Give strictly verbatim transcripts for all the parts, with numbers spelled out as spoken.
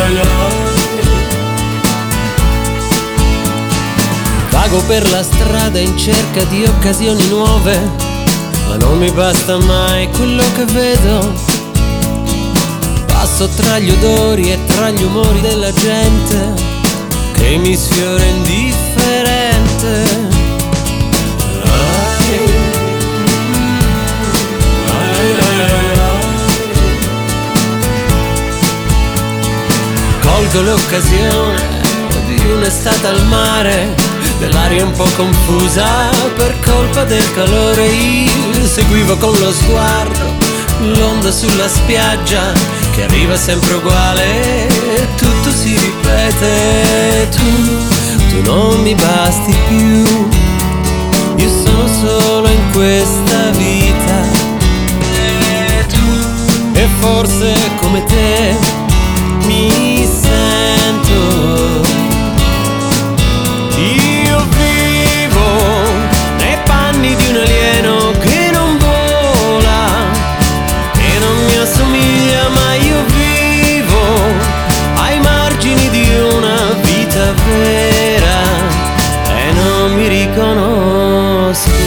Vago per la strada in cerca di occasioni nuove, ma non mi basta mai quello che vedo. Passo tra gli odori e tra gli umori della gente che mi sfiora indifferente. Colgo l'occasione di un'estate al mare, dell'aria un po' confusa per colpa del calore. Io seguivo con lo sguardo l'onda sulla spiaggia che arriva sempre uguale e tutto si ripete. Tu, tu non mi basti più, io sono solo in questa vita. E tu, e forse come te mi sento. Io vivo nei panni di un alieno che non vola, che non mi assomiglia, ma io vivo ai margini di una vita vera e non mi riconosco.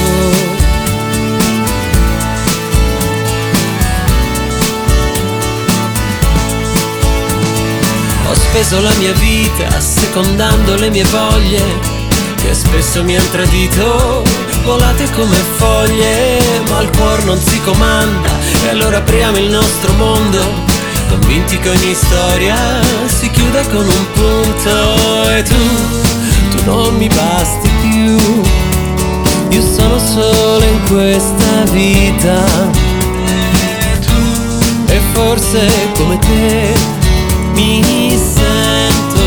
Ho speso la mia vita assecondando le mie voglie, che spesso mi han tradito, volate come foglie, ma il cuore non si comanda e allora apriamo il nostro mondo, convinti che ogni storia si chiuda con un punto. E tu, tu non mi basti più, io sono solo in questa vita. E tu, e forse come te mi sento.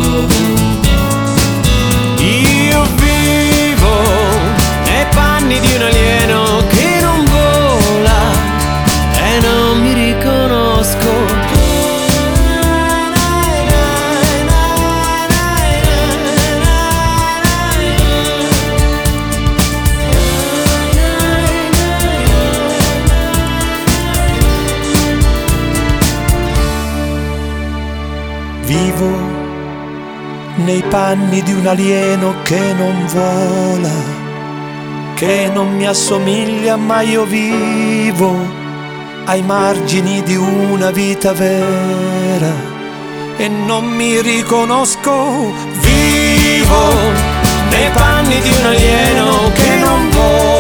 Io vivo nei panni di un alieno che non vola e non mi riconosco. Vivo nei panni di un alieno che non vola, che non mi assomiglia, ma io vivo ai margini di una vita vera e non mi riconosco. Vivo nei panni di un alieno che non vola,